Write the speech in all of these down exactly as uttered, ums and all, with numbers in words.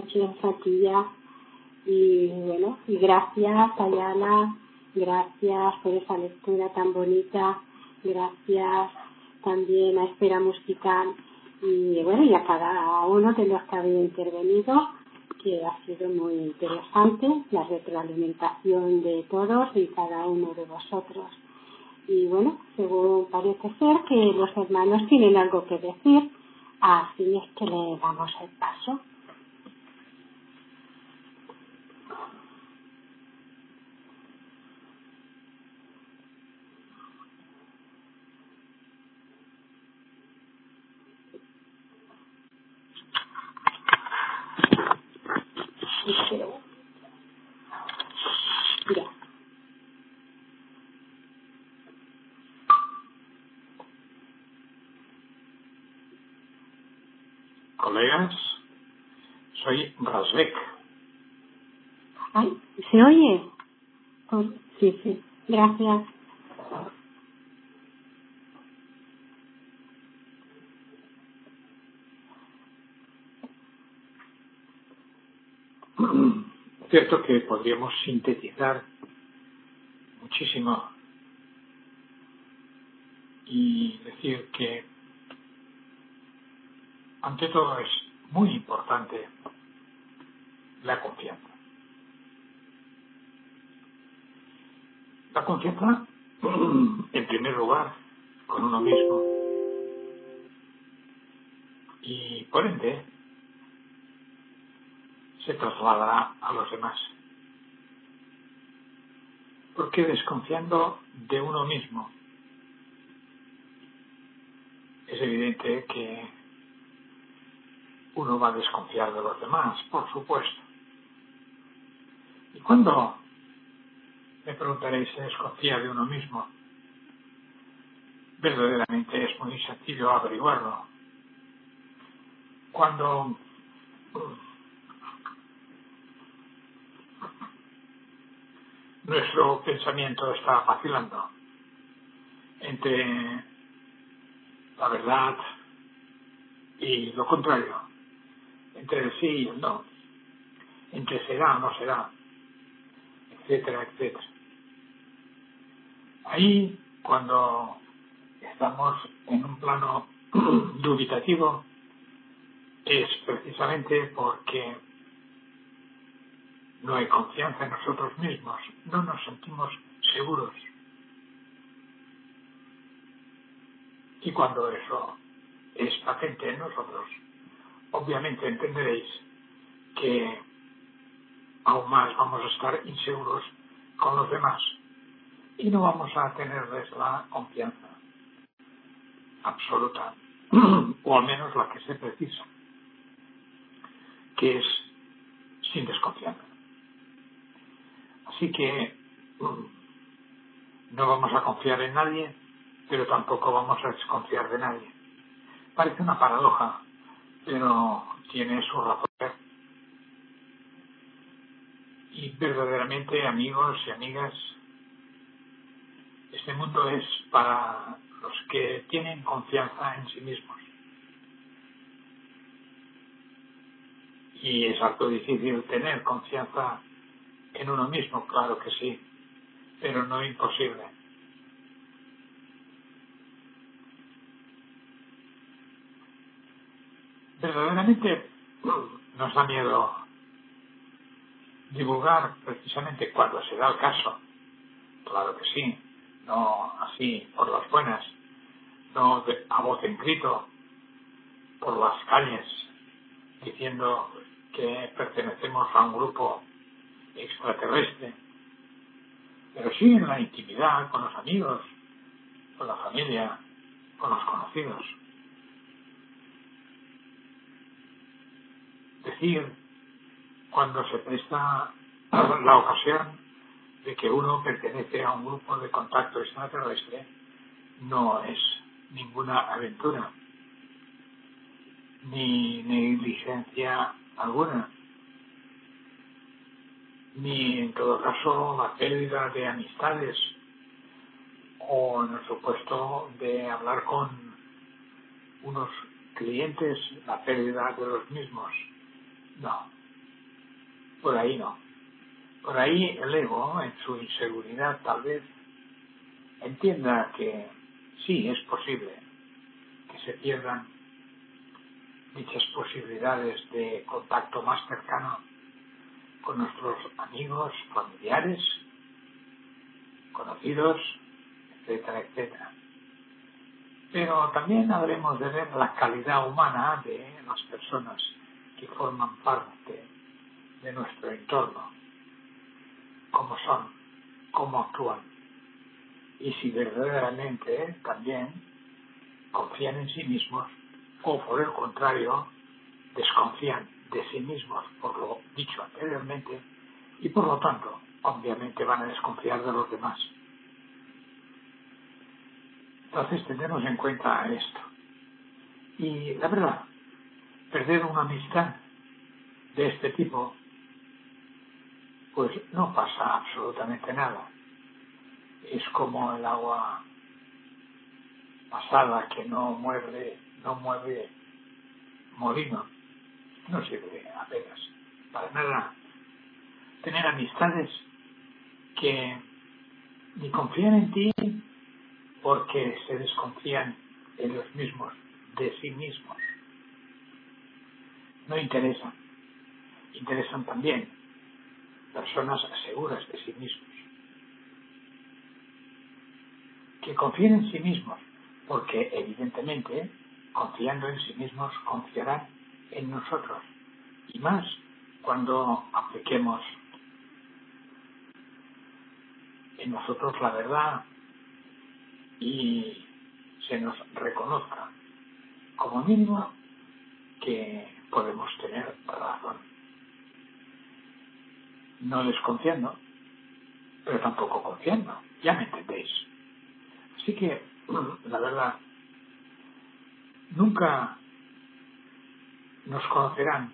noches aquí ya. Y bueno, y gracias Ayala, gracias por esa lectura tan bonita, gracias también a Esfera Musical y bueno, y a cada uno de los que había intervenido, que ha sido muy interesante la retroalimentación de todos y cada uno de vosotros. Y bueno, según parece ser que los hermanos tienen algo que decir, así es que le damos el paso. Mira. Colegas, soy Rasbeck. Ay, ¿se oye? Oh, sí, sí, gracias. Cierto que podríamos sintetizar muchísimo y decir que ante todo es muy importante la confianza. La confianza, en primer lugar, con uno mismo y, por ende, se trasladará a los demás. Porque desconfiando de uno mismo, es evidente que uno va a desconfiar de los demás, por supuesto. Y cuando me preguntaréis si desconfía de uno mismo, verdaderamente es muy sencillo averiguarlo. Cuando nuestro pensamiento está vacilando entre la verdad y lo contrario, entre el sí y el no, entre será o no será, etcétera, etcétera. Ahí, cuando estamos en un plano dubitativo, es precisamente porque no hay confianza en nosotros mismos, no nos sentimos seguros. Y cuando eso es patente en nosotros, obviamente entenderéis que aún más vamos a estar inseguros con los demás y no vamos a tenerles la confianza absoluta, o al menos la que se precisa, que es sin desconfianza. Así que no vamos a confiar en nadie, pero tampoco vamos a desconfiar de nadie. Parece una paradoja, pero tiene su razón. Y verdaderamente, amigos y amigas, este mundo es para los que tienen confianza en sí mismos. Y es algo difícil tener confianza en uno mismo, claro que sí, pero no imposible. Verdaderamente nos da miedo divulgar precisamente cuando se da el caso. Claro que sí, no así por las buenas, no de, a voz en grito por las calles diciendo que pertenecemos a un grupo extraterrestre, pero sí en la intimidad, con los amigos, con la familia, con los conocidos. Decir cuando se presta la ocasión de que uno pertenece a un grupo de contacto extraterrestre no es ninguna aventura ni negligencia alguna, ni en todo caso la pérdida de amistades o en el supuesto de hablar con unos clientes la pérdida de los mismos. No, Por ahí no. Por ahí el ego, en su inseguridad tal vez, entienda que sí es posible que se pierdan dichas posibilidades de contacto más cercano con nuestros amigos, familiares, conocidos, etcétera, etcétera. Pero también habremos de ver la calidad humana de las personas que forman parte de nuestro entorno, cómo son, cómo actúan, y si verdaderamente también confían en sí mismos o por el contrario desconfían de sí mismos por lo dicho anteriormente y por lo tanto obviamente van a desconfiar de los demás. Entonces tendremos en cuenta esto. Y la verdad, perder una amistad de este tipo, pues no pasa absolutamente nada. Es como el agua pasada que no mueve, no mueve molino, no sirve apenas para nada. Tener amistades que ni confían en ti porque se desconfían ellos mismos de sí mismos. No interesan. Interesan también personas seguras de sí mismos. Que confíen en sí mismos, porque evidentemente, confiando en sí mismos, confiarán en nosotros. Y más cuando apliquemos en nosotros la verdad y se nos reconozca como mínimo que podemos tener razón. No desconfiando, pero tampoco confiando. Ya me entendéis. Así que, la verdad, nunca nos conocerán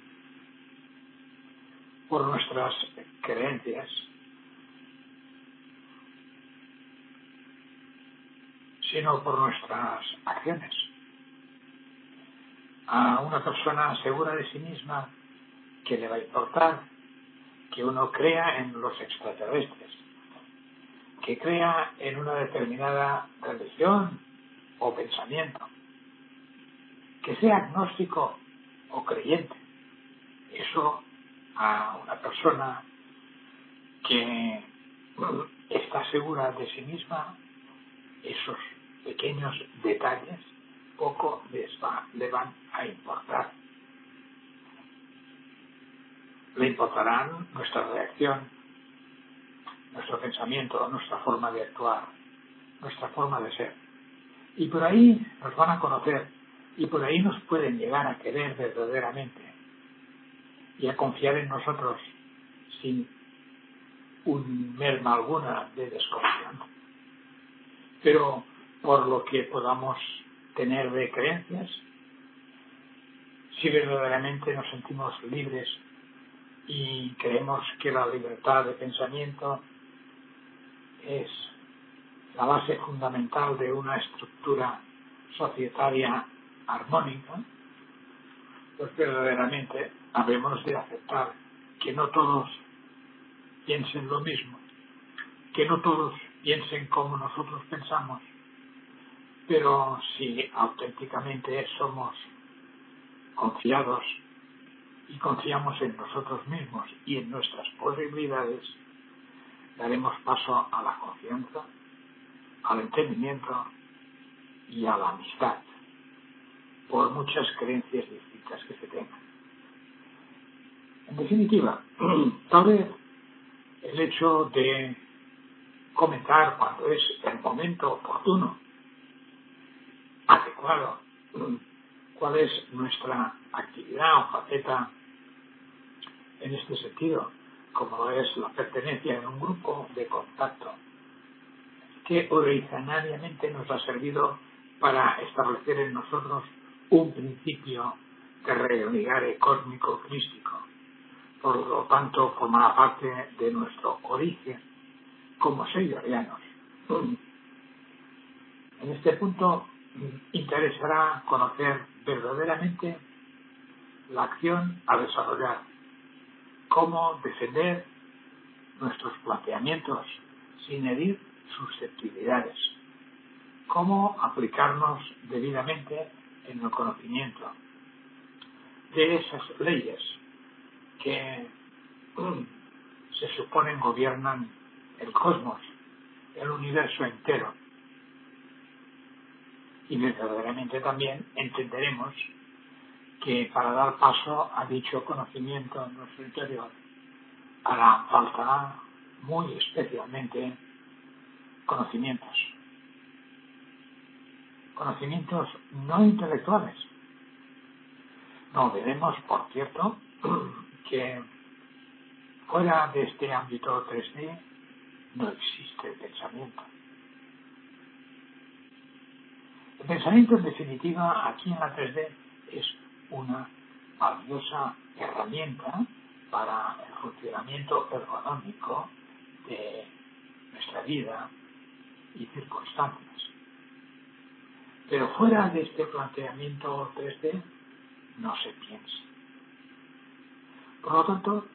por nuestras creencias, sino por nuestras acciones. A una persona segura de sí misma, ¿qué le va a importar que uno crea en los extraterrestres? Que crea en una determinada religión o pensamiento, que sea agnóstico o creyente. Eso a una persona que está segura de sí misma, esos pequeños detalles poco les va, le van a importar. Le importarán nuestra reacción, nuestro pensamiento, nuestra forma de actuar, nuestra forma de ser. Y por ahí nos van a conocer y por ahí nos pueden llegar a querer verdaderamente y a confiar en nosotros sin un merma alguna de desconfianza. Pero por lo que podamos tener de creencias, si verdaderamente nos sentimos libres y creemos que la libertad de pensamiento es la base fundamental de una estructura societaria armónica, pues verdaderamente habemos de aceptar que no todos piensen lo mismo, que no todos piensen como nosotros pensamos, pero si auténticamente somos confiados y confiamos en nosotros mismos y en nuestras posibilidades, daremos paso a la confianza, al entendimiento y a la amistad, por muchas creencias distintas que se tengan. En definitiva, tal vez el hecho de comentar cuando es el momento oportuno, adecuado, cuál es nuestra actividad o faceta en este sentido, como es la pertenencia en un grupo de contacto, que originariamente nos ha servido para establecer en nosotros un principio de religare cósmico crístico. Por lo tanto, formará parte de nuestro origen como señorianos. En este punto interesará conocer verdaderamente la acción a desarrollar cómo defender nuestros planteamientos sin herir susceptibilidades, cómo aplicarnos debidamente en el conocimiento de esas leyes que se suponen gobiernan el cosmos, el universo entero. Y verdaderamente también entenderemos que para dar paso a dicho conocimiento en nuestro interior hará falta muy especialmente conocimientos. Conocimientos no intelectuales. No olvidemos, por cierto, que fuera de este ámbito tres D no existe el pensamiento. El pensamiento, en definitiva, aquí en la tres D es una valiosa herramienta para el funcionamiento ergonómico de nuestra vida y circunstancias. Pero fuera de este planteamiento tres D no se piensa. Por lo tanto,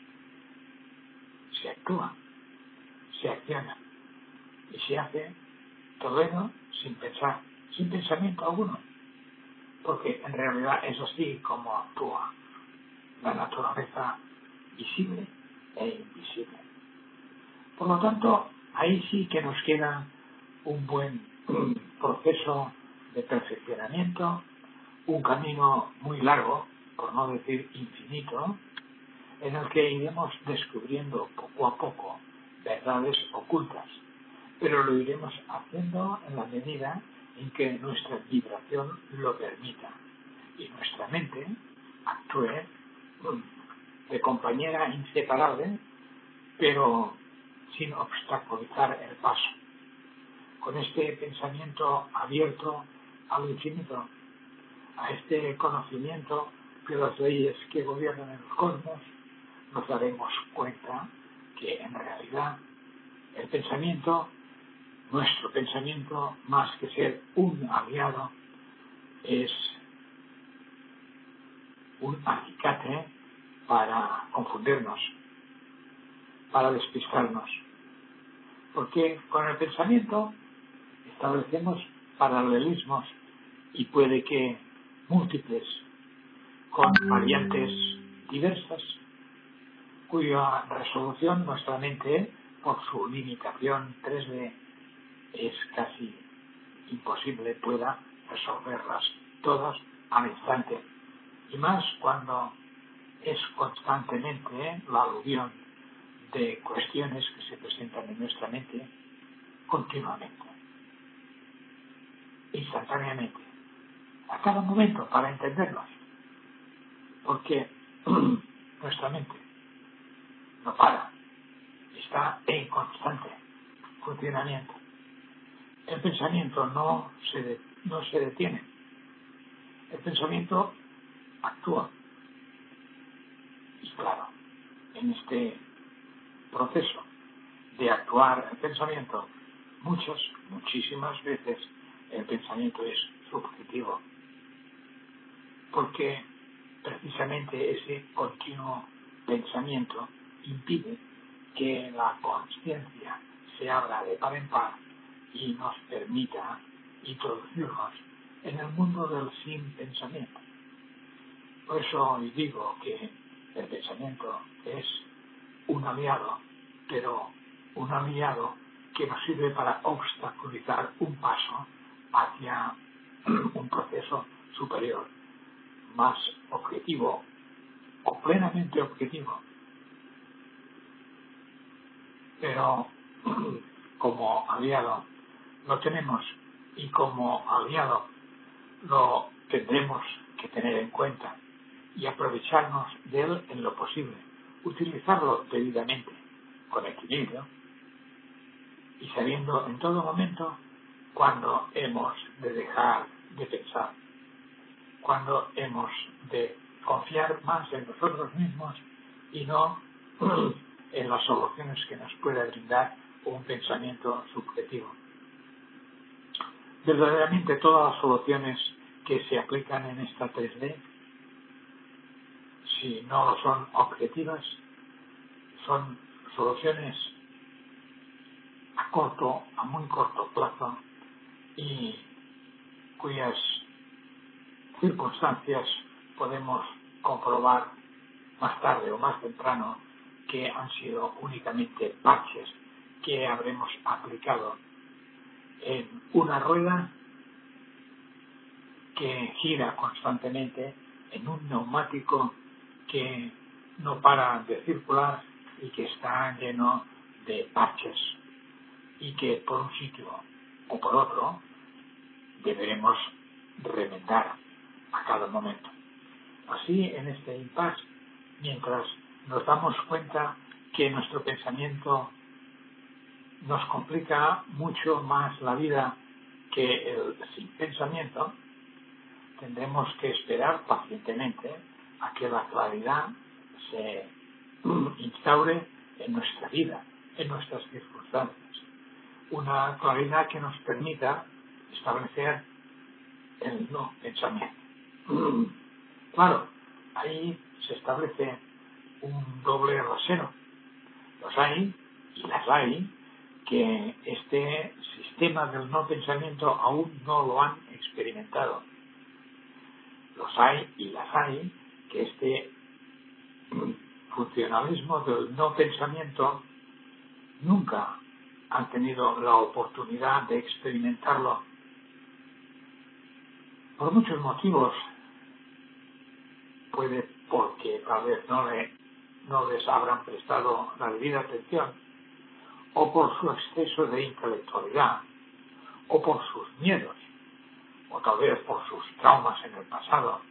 se actúa, se acciona y se hace todo ello sin pensar, sin pensamiento alguno, porque en realidad es así como actúa la naturaleza visible e invisible. Por lo tanto, ahí sí que nos queda un buen proceso de perfeccionamiento, un camino muy largo, por no decir infinito, en el que iremos descubriendo poco a poco verdades ocultas, pero lo iremos haciendo en la medida en que nuestra vibración lo permita y nuestra mente actúe de compañera inseparable, pero sin obstaculizar el paso. Con este pensamiento abierto al infinito, a este conocimiento de las leyes que gobiernan el cosmos, nos daremos cuenta que en realidad el pensamiento, nuestro pensamiento, más que ser un aliado, es un acicate para confundirnos, para despistarnos. Porque con el pensamiento establecemos paralelismos y puede que múltiples, con variantes diversas, cuya resolución nuestra mente, por su limitación tres D, es casi imposible pueda resolverlas todas al instante, y más cuando es constantemente la alusión de cuestiones que se presentan en nuestra mente continuamente, instantáneamente, a cada momento, para entenderlos, porque nuestra mente no para, está en constante funcionamiento. El pensamiento no se, de, no se detiene, el pensamiento actúa. Y claro, en este proceso de actuar el pensamiento, muchas, muchísimas veces el pensamiento es subjetivo, porque precisamente ese continuo pensamiento impide que la conciencia se abra de par en par y nos permita introducirnos en el mundo del sin pensamiento. Por eso hoy digo que el pensamiento es un aliado, pero un aliado que nos sirve para obstaculizar un paso hacia un proceso superior, más objetivo o plenamente objetivo. Pero como aliado lo tenemos y como aliado lo tendremos que tener en cuenta y aprovecharnos de él en lo posible, utilizarlo debidamente, con equilibrio y sabiendo en todo momento cuándo hemos de dejar de pensar, cuándo hemos de confiar más en nosotros mismos y no en las soluciones que nos pueda brindar un pensamiento subjetivo. Verdaderamente todas las soluciones que se aplican en esta tres D si no son objetivas, son soluciones a corto, a muy corto plazo y cuyas circunstancias podemos comprobar más tarde o más temprano que han sido únicamente parches que habremos aplicado en una rueda que gira constantemente, en un neumático que no para de circular y que está lleno de parches y que por un sitio o por otro deberemos remendar a cada momento. Así, en este impasse, mientras nos damos cuenta que nuestro pensamiento nos complica mucho más la vida que el sin pensamiento, tendremos que esperar pacientemente a que la claridad se instaure en nuestra vida, en nuestras circunstancias. Una claridad que nos permita establecer el no pensamiento. Claro, ahí se establece un doble rasero. Los hay, y las hay, que este sistema del no pensamiento aún no lo han experimentado. Los hay y las hay que este funcionalismo del no pensamiento nunca han tenido la oportunidad de experimentarlo por muchos motivos. Puede porque tal vez no, le, no les habrán prestado la debida atención, o por su exceso de intelectualidad, o por sus miedos, o tal vez por sus traumas en el pasado,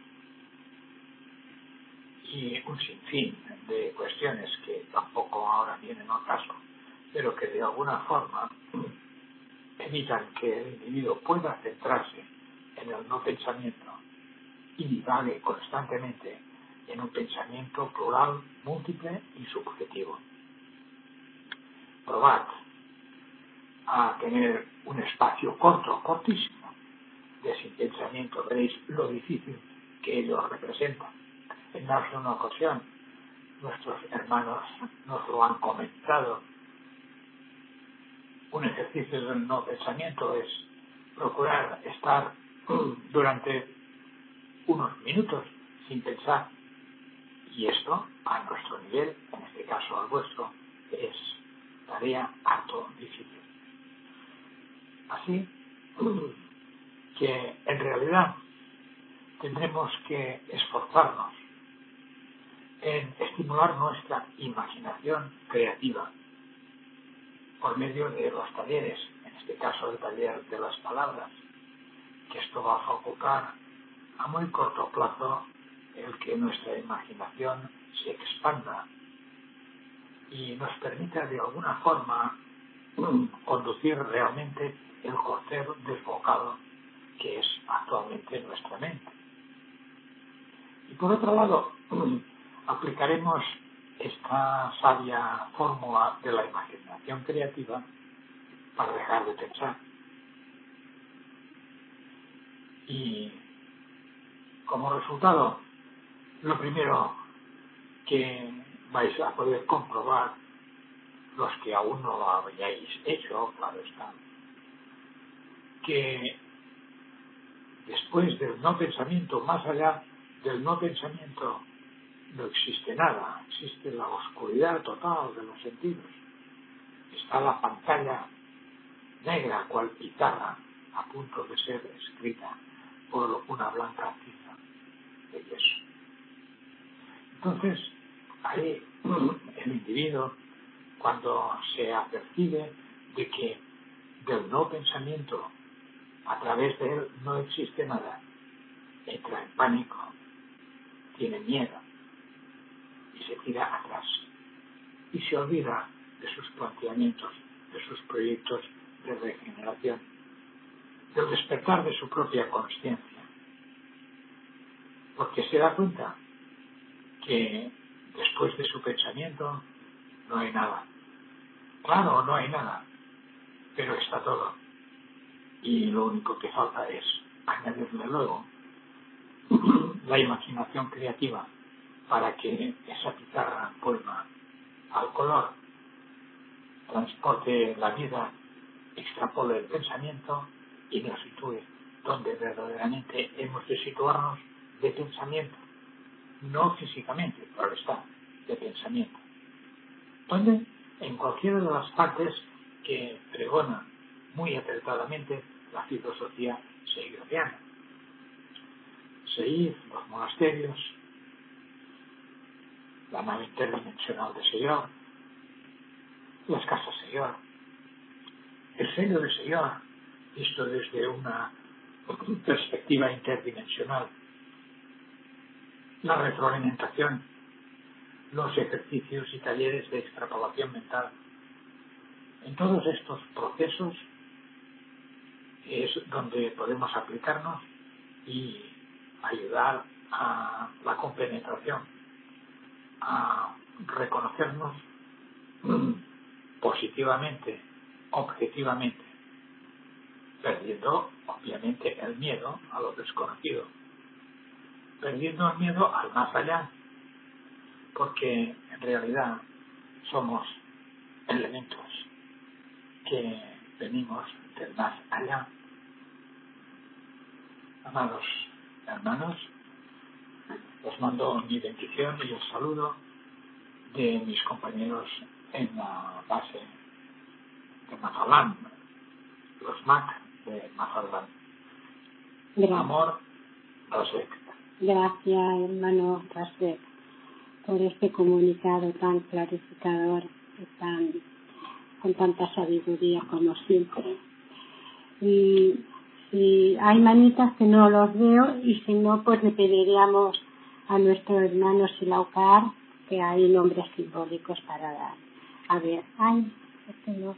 y un sinfín de cuestiones que tampoco ahora vienen al caso, pero que de alguna forma evitan que el individuo pueda centrarse en el no pensamiento y divague constantemente en un pensamiento plural, múltiple y subjetivo. Probad a tener un espacio corto, cortísimo, de sin pensamiento, veréis lo difícil que ello representa. En más de una ocasión, nuestros hermanos nos lo han comentado. Un ejercicio del no pensamiento es procurar estar durante unos minutos sin pensar, y esto a nuestro nivel, en este caso al vuestro, es tarea harto difícil. Así que en realidad tendremos que esforzarnos en estimular nuestra imaginación creativa por medio de los talleres, en este caso el taller de las palabras, que esto va a facultar a muy corto plazo el que nuestra imaginación se expanda y nos permita de alguna forma conducir realmente el corcel desbocado que es actualmente nuestra mente. Y por otro lado, aplicaremos esta sabia fórmula de la imaginación creativa para dejar de pensar. Y como resultado, lo primero que vais a poder comprobar, los que aún no lo habéis hecho, claro está, que después del no pensamiento, más allá del no pensamiento, no existe nada, existe la oscuridad total de los sentidos. Está la pantalla negra cual pizarra a punto de ser escrita por una blanca tiza de yeso. Entonces, ahí el individuo, cuando se apercibe de que del no pensamiento a través de él no existe nada, entra en pánico, tiene miedo y se tira atrás y se olvida de sus planteamientos, de sus proyectos de regeneración, del despertar de su propia consciencia, porque se da cuenta que después de su pensamiento no hay nada. Claro, no hay nada, pero está todo. Y lo único que falta es añadirle luego la imaginación creativa para que esa pizarra poema al color transporte la vida, extrapole el pensamiento y nos sitúe donde verdaderamente hemos de situarnos de pensamiento, no físicamente, claro está, de pensamiento. Donde en cualquiera de las partes que pregona muy acertadamente la filosofía seigeriana. Seir, los monasterios, la nave interdimensional de Señor, las casas Señor, el sello de Señor, visto desde una perspectiva interdimensional, la retroalimentación, los ejercicios y talleres de extrapolación mental. En todos estos procesos es donde podemos aplicarnos y ayudar a la compenetración, a reconocernos positivamente, objetivamente, perdiendo obviamente el miedo a lo desconocido, perdiendo el miedo al más allá, porque en realidad somos elementos que venimos del más allá. Amados hermanos, os mando mi bendición y el saludo de mis compañeros en la base de Mazalán, los M A C de Mazalán. Gracias. Amor, Rasek. Gracias, hermano Rasek, por este comunicado tan clarificador y tan, con tanta sabiduría como siempre. Y si hay manitas que no los veo, y si no, pues le pediríamos a nuestro hermano Silaucar que hay nombres simbólicos para dar. A ver, ay, este no.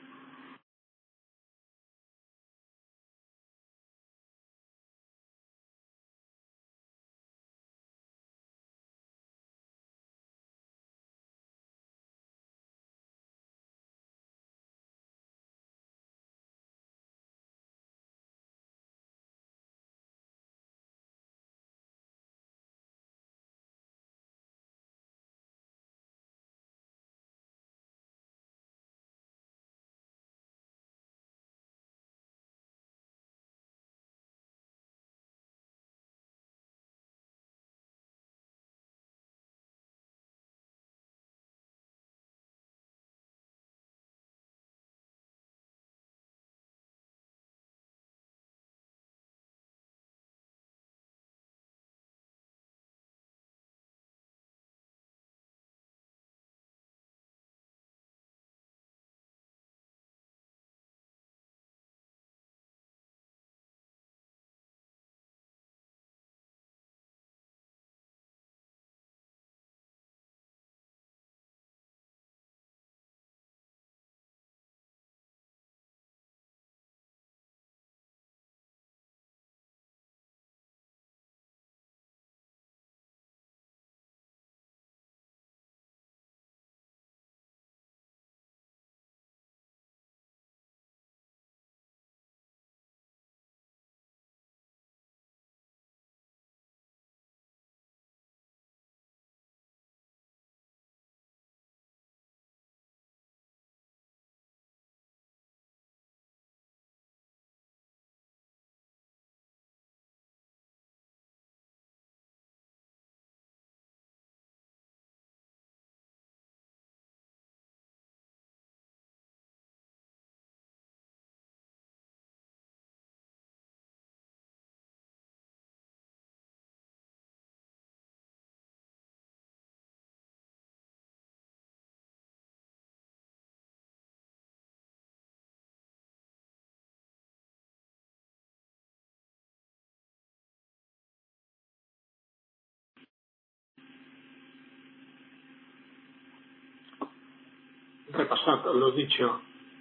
Repasad lo dicho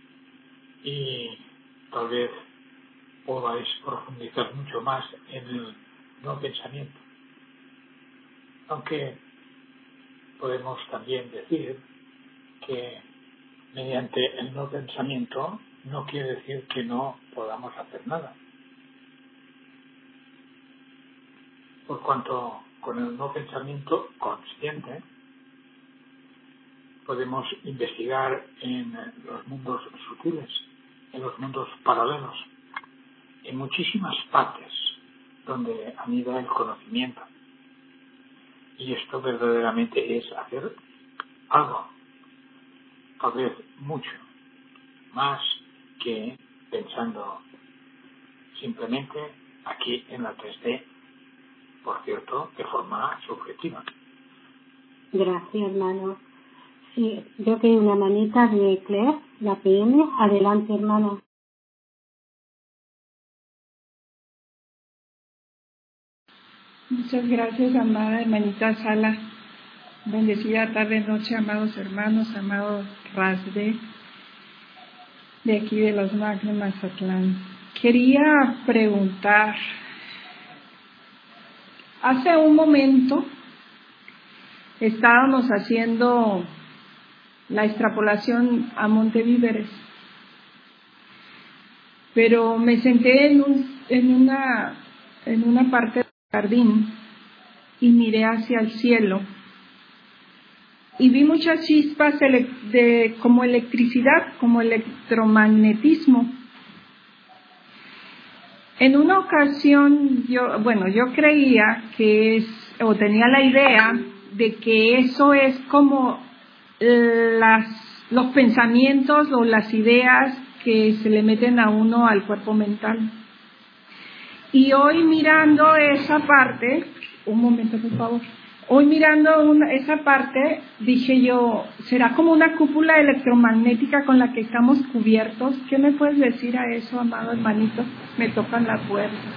y tal vez podáis profundizar mucho más en el no pensamiento. Aunque podemos también decir que mediante el no pensamiento no quiere decir que no podamos hacer nada. Por cuanto con el no pensamiento consciente, podemos investigar en los mundos sutiles, en los mundos paralelos, en muchísimas partes donde anida el conocimiento. Y esto verdaderamente es hacer algo, tal vez mucho, más que pensando simplemente aquí en la tres D, por cierto, de forma subjetiva. Gracias, hermano. Sí, veo que hay una manita de Claire, la P M. Adelante, hermano. Muchas gracias, amada hermanita Sala. Bendecida tarde, noche, amados hermanos, amado Rasde, de aquí de los Magnos Mazatlán. Quería preguntar, hace un momento estábamos haciendo la extrapolación a Montevíveres, pero me senté en, un, en, una, en una parte del jardín y miré hacia el cielo y vi muchas chispas de, de, como electricidad, como electromagnetismo. En una ocasión, yo, bueno, yo creía que es, o tenía la idea de que eso es como las, los pensamientos o las ideas que se le meten a uno al cuerpo mental. Y hoy mirando esa parte, un momento por favor, hoy mirando una, esa parte, dije yo, ¿será como una cúpula electromagnética con la que estamos cubiertos? ¿Qué me puedes decir a eso, amado hermanito? Me tocan la puerta.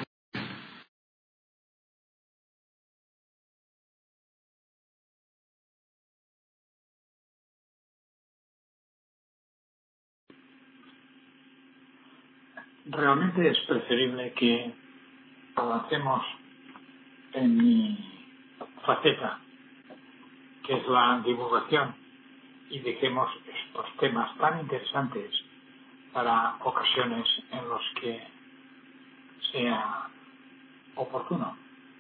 Realmente es preferible que avancemos en mi faceta, que es la divulgación, y dejemos estos temas tan interesantes para ocasiones en los que sea oportuno.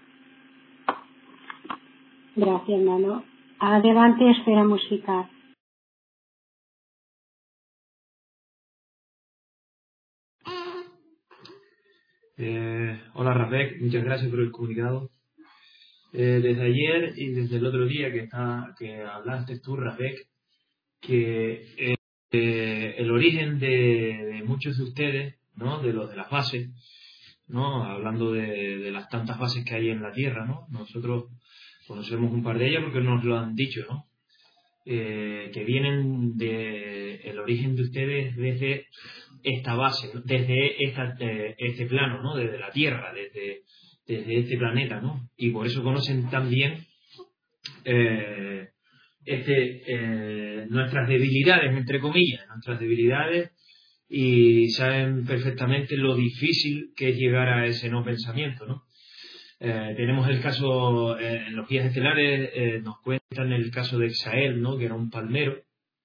Gracias, hermano. Adelante, esfera musical. Eh, hola Rafek, muchas gracias por el comunicado. Eh, desde ayer y desde el otro día que, está, que hablaste tú, Rafek, que eh, eh, el origen de, de muchos de ustedes, ¿no? De los de las bases, ¿no? Hablando de, de las tantas bases que hay en la Tierra, ¿no? Nosotros conocemos un par de ellas porque nos lo han dicho, ¿no? Eh, que vienen de el origen de ustedes desde esta base, ¿no? Desde esta, eh, este plano, ¿no? Desde la Tierra, desde, desde este planeta, ¿no? Y por eso conocen también eh, este, eh, nuestras debilidades, entre comillas, nuestras debilidades, y saben perfectamente lo difícil que es llegar a ese no pensamiento, ¿no? Eh, tenemos el caso, eh, en los guías estelares eh, nos cuentan el caso de Exael, ¿no? Que era un palmero,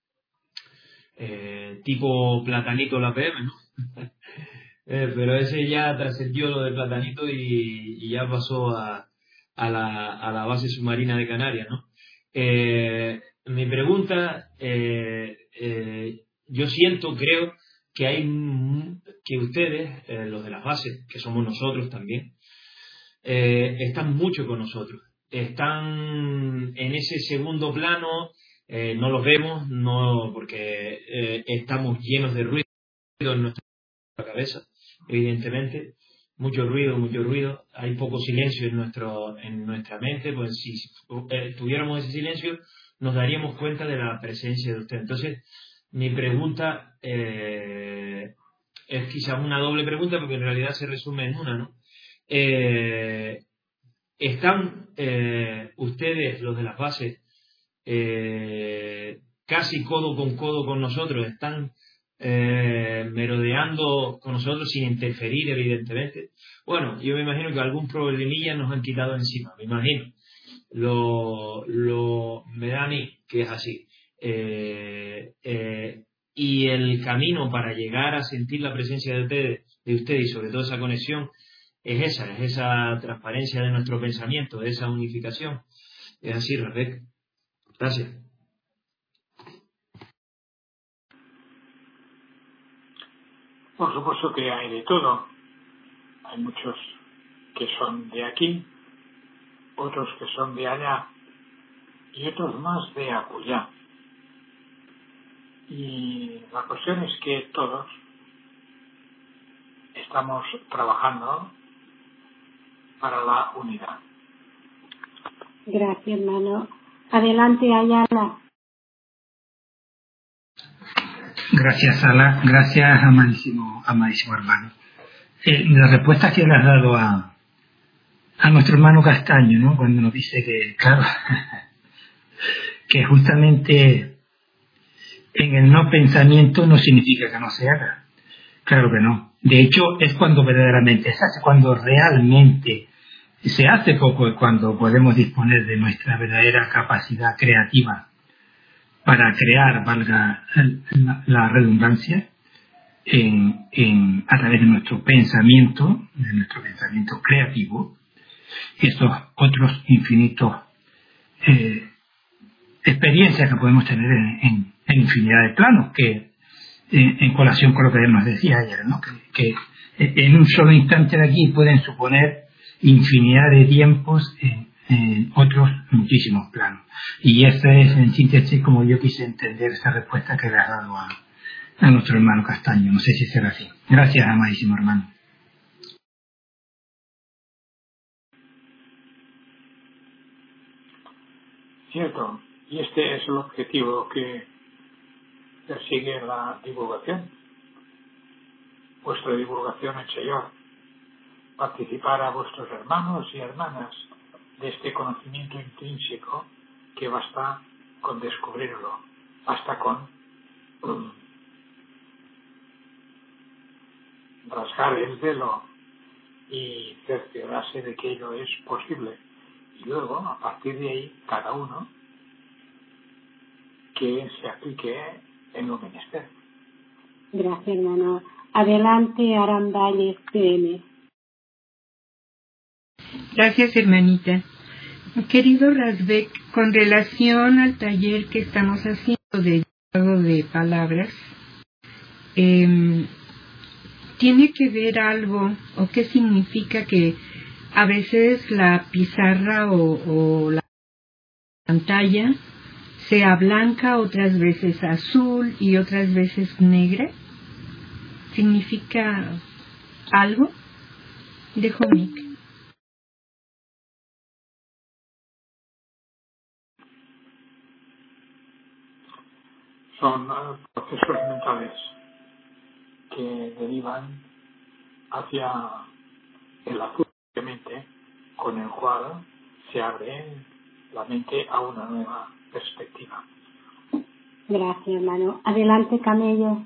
eh, tipo Platanito la P M, ¿no? eh, pero ese ya trascendió lo de Platanito y, y ya pasó a, a, la, a la base submarina de Canarias, ¿no? Eh, mi pregunta, eh, eh, yo siento, creo que hay que ustedes, eh, los de las bases, que somos nosotros también, Eh, están mucho con nosotros, están en ese segundo plano, eh, no los vemos, no porque eh, estamos llenos de ruido en nuestra cabeza, evidentemente, mucho ruido, mucho ruido, hay poco silencio en nuestro en nuestra mente, pues si eh, tuviéramos ese silencio nos daríamos cuenta de la presencia de usted. Entonces, mi pregunta eh, es quizás una doble pregunta porque en realidad se resume en una, ¿no? Eh, ¿Están eh, ustedes, los de las bases, eh, casi codo con codo con nosotros? ¿Están eh, merodeando con nosotros sin interferir, evidentemente? Bueno, yo me imagino que algún problemilla nos han quitado encima, me imagino. Lo, lo, me da a mí que es así. Eh, eh, y el camino para llegar a sentir la presencia de ustedes, de ustedes y sobre todo esa conexión, es esa, es esa transparencia de nuestro pensamiento, esa unificación. Es así, Rebeca. Gracias. Por supuesto que hay de todo. Hay muchos que son de aquí, otros que son de allá y otros más de acullá. Y la cuestión es que todos estamos trabajando para la unidad. Gracias, hermano. Adelante, Ayala. Gracias, Ala. Gracias, amadísimo, amadísimo hermano. Eh, la respuesta que le has dado a, a nuestro hermano Castaño, ¿no? Cuando nos dice que, claro, que justamente en el no pensamiento no significa que no se haga. Claro que no. De hecho, es cuando verdaderamente se hace, cuando realmente se hace poco, es cuando podemos disponer de nuestra verdadera capacidad creativa para crear, valga la, la redundancia, en, en, a través de nuestro pensamiento, de nuestro pensamiento creativo, estos otros infinitos eh, experiencias que podemos tener en, en, en infinidad de planos, que en, en colación con lo que él nos decía ayer, ¿no? que, que en un solo instante de aquí pueden suponer infinidad de tiempos en, en otros muchísimos planos. Y esa es en síntesis como yo quise entender esa respuesta que le has dado a, a nuestro hermano Castaño. No sé si será así. Gracias, amadísimo hermano. Cierto, y este es el objetivo que persigue la divulgación. Vuestra divulgación en Señor, participar a vuestros hermanos y hermanas de este conocimiento intrínseco que basta con descubrirlo, basta con um, rasgar el velo y cerciorarse de que ello es posible. Y luego, a partir de ahí, cada uno que se aplique en lo menester. Gracias, hermano. Adelante, Arandales P M. Gracias, hermanita. Querido Razbek, con relación al taller que estamos haciendo de juego de palabras, eh, ¿tiene que ver algo o qué significa que a veces la pizarra o, o la pantalla sea blanca, otras veces azul y otras veces negra? ¿Significa algo? Dejo mic. Son uh, procesos mentales que derivan hacia el azul de mente, con el cual se abre la mente a una nueva perspectiva. Gracias, hermano. Adelante, Camello.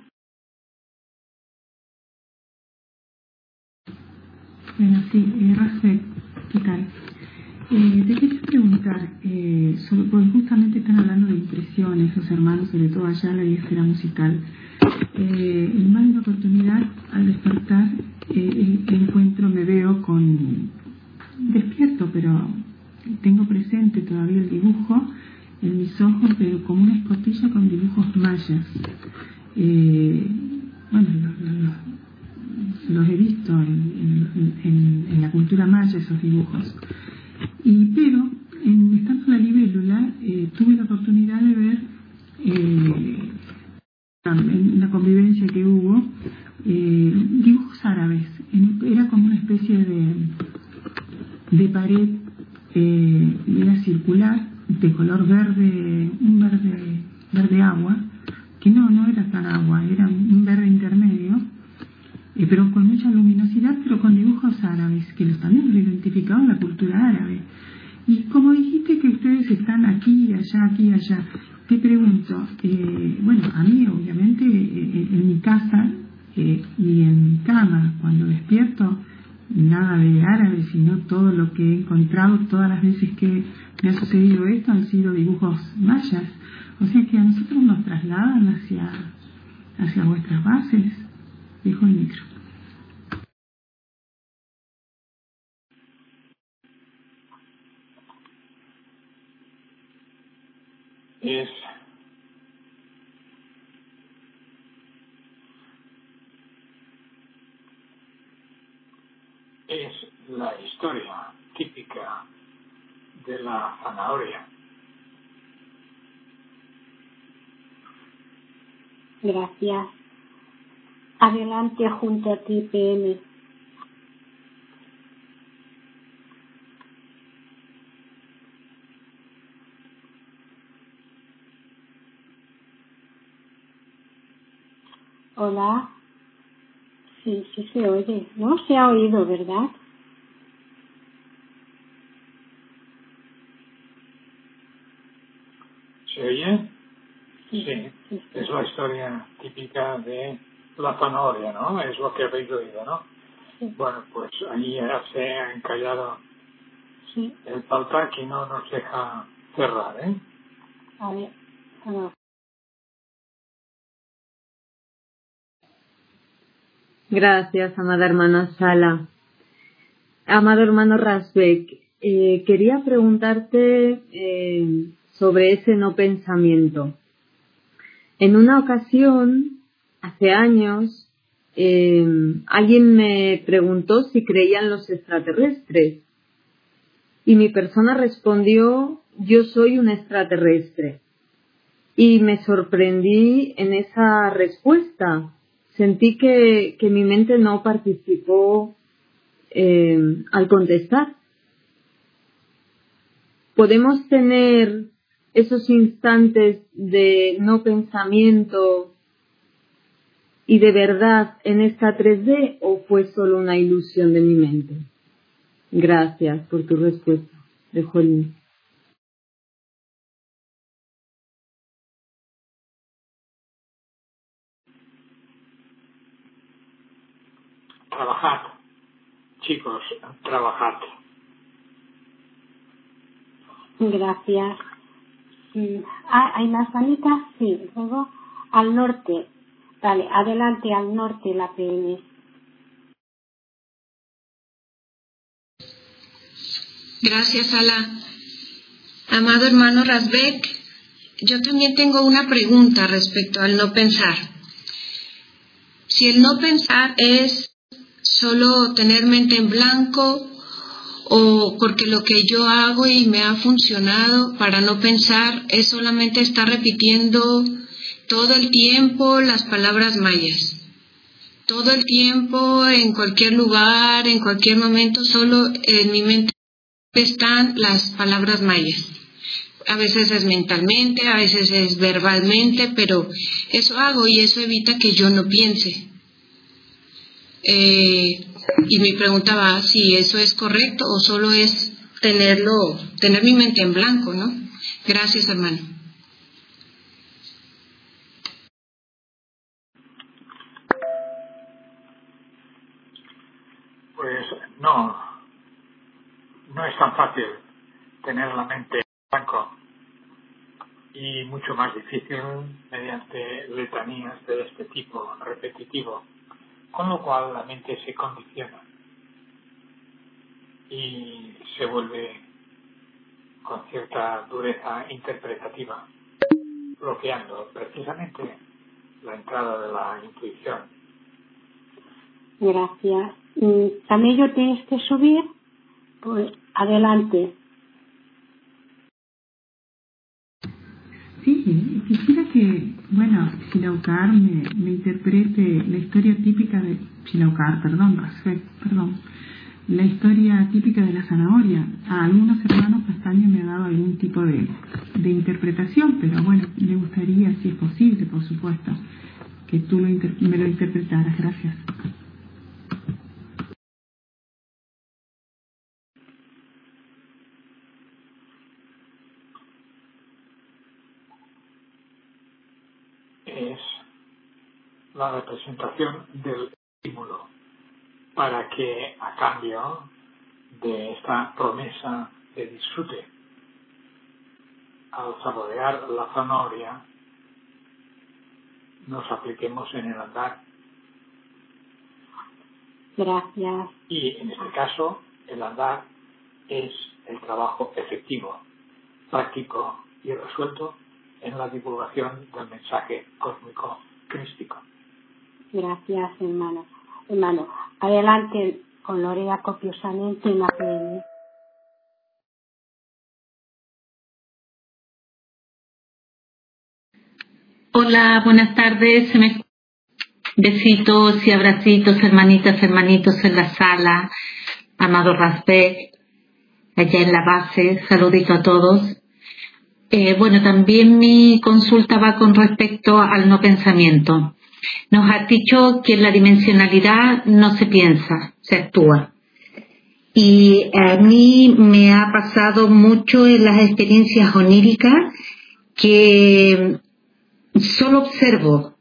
Bueno, sí, eh, Razbek, ¿qué tal? Eh, te quería preguntar, eh, sobre, pues justamente están hablando de impresiones, los hermanos, sobre todo allá en la esfera musical. Eh, en más de una oportunidad, al despertar, eh, encuentro, me veo con, despierto, pero tengo presente todavía el dibujo en mis ojos, pero como una escotilla con dibujos mayas. Eh, bueno, los, los, los he visto en, en, en la cultura maya, esos dibujos. Y pero, en, estando en la libélula, eh, tuve la oportunidad de ver, eh, en la convivencia que hubo, eh, dibujos árabes. En, era como una especie de, de pared, eh, era circular, de color verde, un verde, verde agua, que no, no era tan agua, era un verde intermedio, eh, pero con mucha luminosidad, pero con dibujos árabes, que los también lo identificaban la cultura árabe. Y como dijiste que ustedes están aquí y allá, aquí y allá, te pregunto, eh, bueno, a mí obviamente eh, en mi casa eh, y en mi cama, cuando despierto, nada de árabe, sino todo lo que he encontrado, todas las veces que me ha sucedido esto han sido dibujos mayas. O sea que a nosotros nos trasladan hacia, hacia vuestras bases. Dejo el micro. es es la historia típica de la zanahoria. Gracias. Adelante junto a ti, P M. Hola. Sí, sí se oye. No se ha oído, ¿verdad? ¿Se oye? Sí, Sí, sí, sí. es la historia típica de la zanahoria, ¿no? Es lo que habéis oído, ¿no? Sí, Bueno, pues ahí ya se ha encallado sí. el Paltak y no nos deja cerrar, ¿eh? A ver, vamos. Gracias, amada hermana Sala. Amado hermano Rasbeck, eh, quería preguntarte eh, sobre ese no pensamiento. En una ocasión, hace años, eh, alguien me preguntó si creían los extraterrestres y mi persona respondió: yo soy un extraterrestre. Y me sorprendí en esa respuesta. Sentí que, que mi mente no participó eh, al contestar. Podemos tener esos instantes de no pensamiento y de verdad en esta tres D, o fue solo una ilusión de mi mente. Gracias por tu respuesta. Dejo el link. Trabajad, chicos, trabajad. Gracias. Mm, Ah, ¿hay más manitas? Sí. Luego, al norte. Vale, adelante, al norte, la P M. Gracias, Ala. Amado hermano Rasbeck, yo también tengo una pregunta respecto al no pensar. Si el no pensar es solo tener mente en blanco, o porque lo que yo hago y me ha funcionado para no pensar es solamente estar repitiendo todo el tiempo las palabras mayas. Todo el tiempo, en cualquier lugar, en cualquier momento, solo en mi mente están las palabras mayas. A veces es mentalmente, a veces es verbalmente, pero eso hago y eso evita que yo no piense. Eh, y me preguntaba si eso es correcto o solo es tenerlo, tener mi mente en blanco, ¿no? Gracias, hermano. Pues no, no es tan fácil tener la mente en blanco y mucho más difícil mediante letanías de este tipo, repetitivo, con lo cual la mente se condiciona y se vuelve con cierta dureza interpretativa, bloqueando precisamente la entrada de la intuición. Gracias. Mm, Camello, tienes que subir. Pues adelante. Sí, quisiera que, bueno, Shilaucar me, me interprete la historia típica de Shilaucar, perdón, Rasbeck, perdón, la historia típica de la zanahoria. A algunos hermanos Castaño me ha dado algún tipo de, de interpretación, pero bueno, me gustaría, si es posible, por supuesto, que tú lo inter- me lo interpretaras. Gracias. Es la representación del estímulo para que a cambio de esta promesa de disfrute al saborear la zanahoria nos apliquemos en el andar Gracias. y en este caso el andar es el trabajo efectivo, práctico y resuelto en la divulgación del mensaje cósmico crístico. Gracias, hermano. Hermano, adelante con Lorea copiosamente en la P M. Hola, buenas tardes. Se me... Besitos y abracitos, hermanitas, hermanitos en la sala. Amado Razbek, allá en la base. Saludito a todos. Eh, bueno, también mi consulta va con respecto al no pensamiento. Nos ha dicho que en la dimensionalidad no se piensa, se actúa. Y a mí me ha pasado mucho en las experiencias oníricas que solo observo.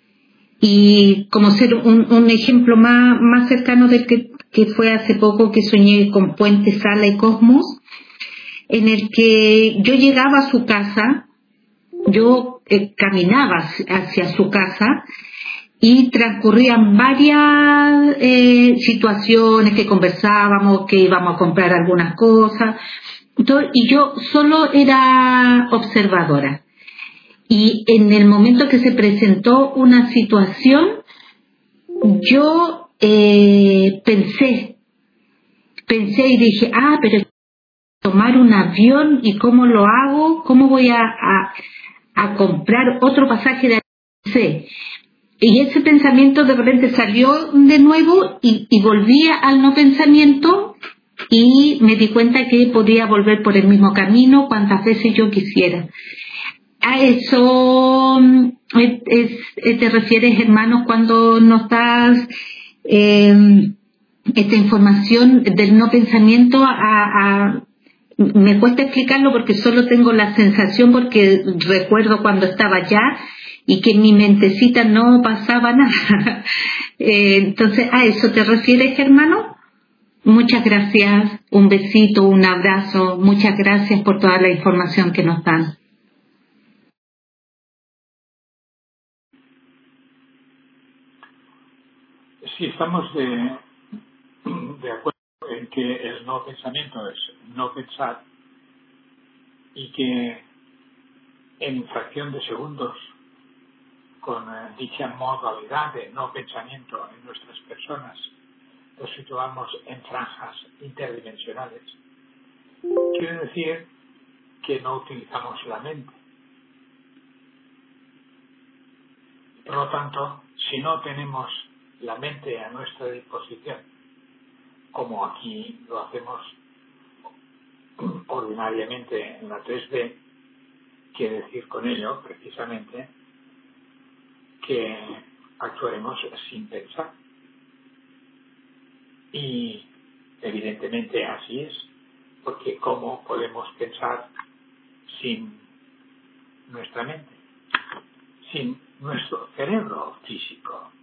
Y como ser un, un ejemplo más, más cercano del que, que fue hace poco que soñé con Puente, Sala y Cosmos, en el que yo llegaba a su casa, yo eh, caminaba hacia su casa y transcurrían varias eh, situaciones que conversábamos, que íbamos a comprar algunas cosas, y yo solo era observadora. Y en el momento que se presentó una situación, yo eh, pensé, pensé y dije, ah, pero tomar un avión y cómo lo hago, cómo voy a, a, a comprar otro pasaje de avión. Y ese pensamiento de repente salió de nuevo y, y volví al no pensamiento y me di cuenta que podía volver por el mismo camino cuantas veces yo quisiera. A eso es, es, te refieres, hermanos, cuando nos das eh, esta información del no pensamiento. A, a, me cuesta explicarlo porque solo tengo la sensación, porque recuerdo cuando estaba allá y que en mi mentecita no pasaba nada. eh, entonces, ¿a eso te refieres, hermano? Muchas gracias, un besito, un abrazo, muchas gracias por toda la información que nos dan. Sí, estamos de, de acuerdo en que el no pensamiento es no pensar y que en fracción de segundos, con eh, dicha modalidad de no pensamiento en nuestras personas, nos situamos en franjas interdimensionales. Quiere decir que no utilizamos la mente. Por lo tanto, si no tenemos la mente a nuestra disposición, como aquí lo hacemos ordinariamente en la tres D, quiere decir con ello, precisamente, que actuaremos sin pensar. Y evidentemente así es, porque ¿cómo podemos pensar sin nuestra mente, sin nuestro cerebro físico?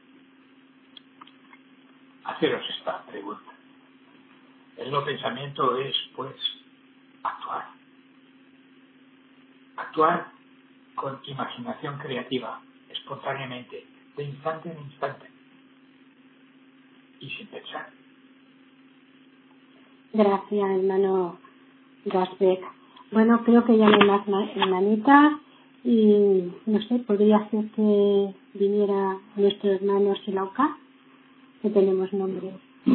Haceros esta pregunta. El no pensamiento es, pues, actuar. Actuar con imaginación creativa, espontáneamente, de instante en instante, y sin pensar. Gracias, hermano Razbek. Bueno, creo que ya no hay más hermanitas y no sé, podría ser que viniera nuestro hermano Silauca, que tenemos nombre.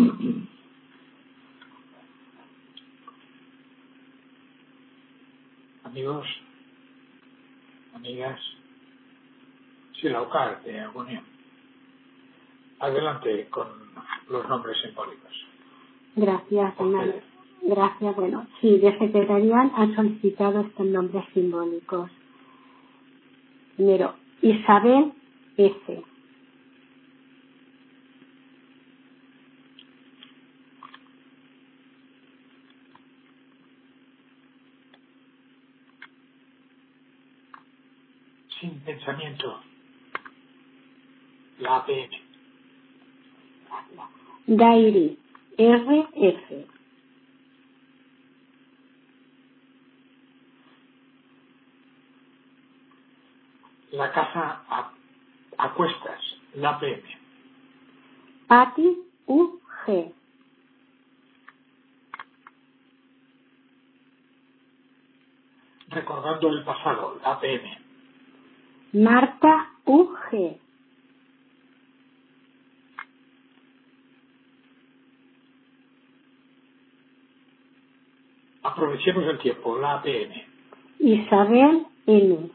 Amigos, amigas, Silauca de Agonía. Adelante con los nombres simbólicos. Gracias, hermano. Gracias. Bueno, sí, de Secretarial han solicitado estos nombres simbólicos. Primero, Isabel S. Sin pensamiento, la A P M. Dairi, R F. La casa a, a cuestas, la P M. Pati, U G. Recordando el pasado, la P M. Marta U G. Aprovechemos el tiempo, la A P M. Isabel N.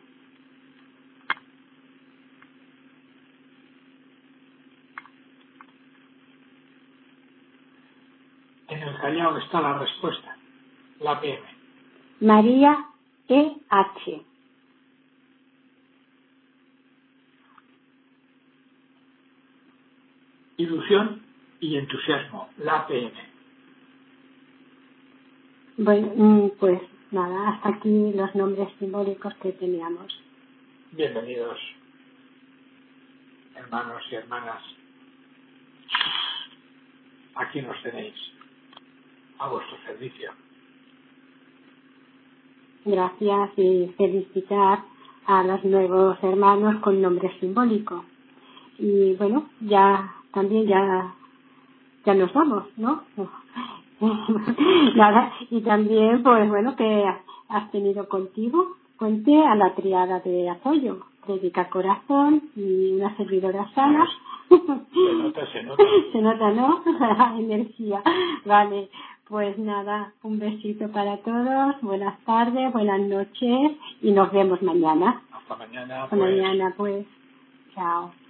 En el Callao está la respuesta, la A P M. María E H. Ilusión y entusiasmo, la A P M. Bueno, pues nada, hasta aquí los nombres simbólicos que teníamos. Bienvenidos, hermanos y hermanas. Aquí nos tenéis, a vuestro servicio. Gracias y felicitar a los nuevos hermanos con nombre simbólico. Y bueno, ya también ya, ya nos vamos, ¿no? Nada, y también, pues bueno, que has tenido contigo, cuente a la triada de apoyo, Predica Corazón y una servidora sana. Se nota, se nota. Se nota, ¿no? La energía. Vale, pues nada, un besito para todos, buenas tardes, buenas noches y nos vemos mañana. Hasta mañana. Hasta pues. mañana, pues. Chao.